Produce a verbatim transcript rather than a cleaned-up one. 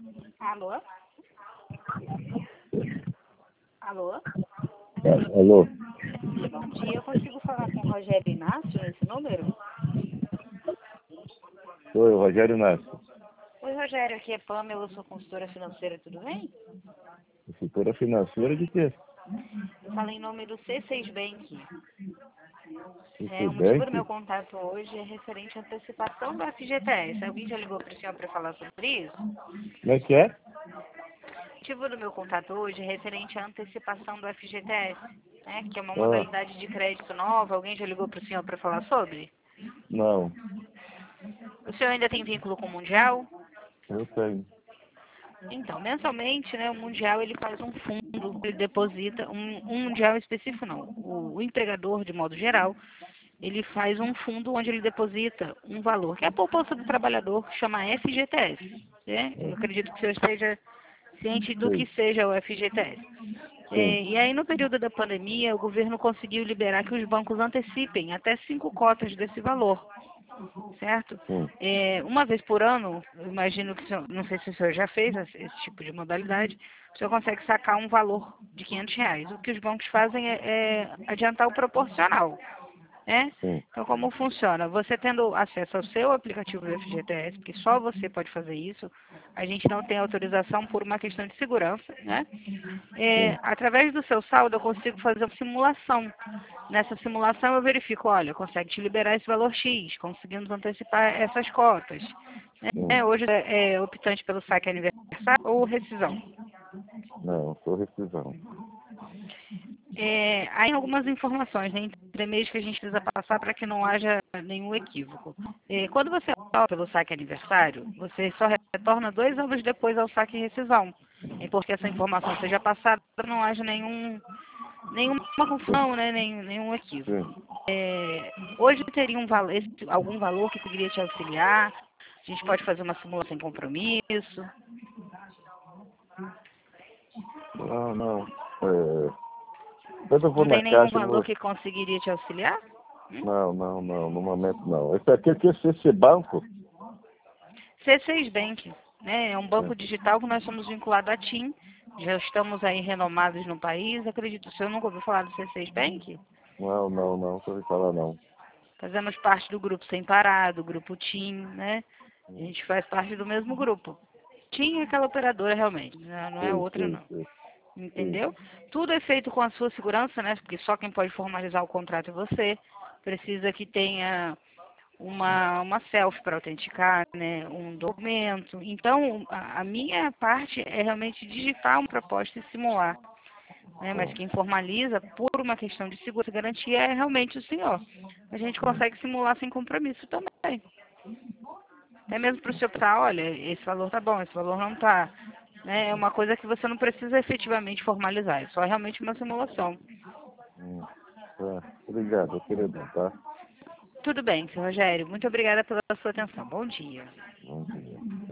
Alô? Alô? É, alô? Bom dia, eu consigo falar com o Rogério Inácio nesse número? Oi, Rogério Inácio. Oi, Rogério, aqui é Pamela, eu sou consultora financeira, tudo bem? Consultora financeira de quê? Eu falo em nome do C seis Bank. É, Esse o motivo do bank? meu contato hoje é referente à antecipação do F G T S. Alguém já ligou para o senhor para falar sobre isso? Como é que é? O motivo do meu contato hoje é referente à antecipação do F G T S, né, que é uma Ah, modalidade de crédito nova. Alguém já ligou para o senhor para falar sobre? não, O senhor ainda tem vínculo com o Mundial? eu tenho. Então, mensalmente, né, o Mundial ele faz um fundo, ele deposita, um, um Mundial específico não, o, o empregador, de modo geral, ele faz um fundo onde ele deposita um valor, que é a poupança do trabalhador, que chama F G T S. Né? Eu acredito que o senhor esteja ciente do que Sim, seja o F G T S. sim, É, e aí, no período da pandemia, o governo conseguiu liberar que os bancos antecipem até cinco cotas desse valor, certo? sim. É, uma vez por ano, eu imagino que, o senhor- não sei se o senhor já fez esse, esse tipo de modalidade, o senhor consegue sacar um valor de quinhentos reais. O que os bancos fazem é, é adiantar o proporcional, né? Sim. Então, como funciona? Você tendo acesso ao seu aplicativo do F G T S, porque só você pode fazer isso, a gente não tem autorização por uma questão de segurança, né? É, Sim. através do seu saldo, eu consigo fazer uma simulação. Nessa simulação, eu verifico, olha, consegue te liberar esse valor X, conseguimos antecipar essas cotas. Sim. É, hoje é, é optante pelo saque aniversário ou rescisão. Não, sou rescisão. É, há algumas informações, né, intermeios que a gente precisa passar para que não haja nenhum equívoco. É, quando você opta pelo saque aniversário, você só retorna dois anos depois ao saque rescisão. É porque essa informação seja passada, não haja nenhum, nenhuma Sim, confusão, né, nenhum, nenhum equívoco. sim. É, hoje teria um valor, esse- algum valor que poderia te auxiliar? A gente pode fazer uma simulação sem compromisso. Não, não. É, quando eu vou Não na tem nenhum caixa, eu valor vou... que conseguiria te auxiliar? Hum? Não, não, não, no momento não. Esse aqui é que esse esse banco? C seis Bank, né? É um banco É. digital que nós somos vinculados à TIM. Já estamos aí renomados no país. Acredito, o senhor nunca ouviu falar do C seis Bank? Não, não, não, não ouvi falar não. Fazemos parte do grupo Sem Parar, do grupo TIM, né? A gente faz parte do mesmo grupo. TIM é aquela operadora realmente, né? Não é Sim, outra sim, não. sim. Sim. Entendeu? Tudo é feito com a sua segurança, né? Porque só quem pode formalizar o contrato é você. Precisa que tenha uma, uma selfie para autenticar, né, um documento. Então, a, a minha parte é realmente digitar uma proposta e simular. Né, mas Sim. quem formaliza, por uma questão de segurança e garantia, é realmente o senhor. A gente consegue simular sem compromisso também. Até mesmo para o senhor pensar, olha, esse valor tá bom, esse valor não tá. Né, é uma coisa que você não precisa efetivamente formalizar, é só realmente uma simulação. Hum. Tá. Obrigado, querido, tá? Tudo bem, senhor Rogério. Muito obrigada pela sua atenção. Bom dia.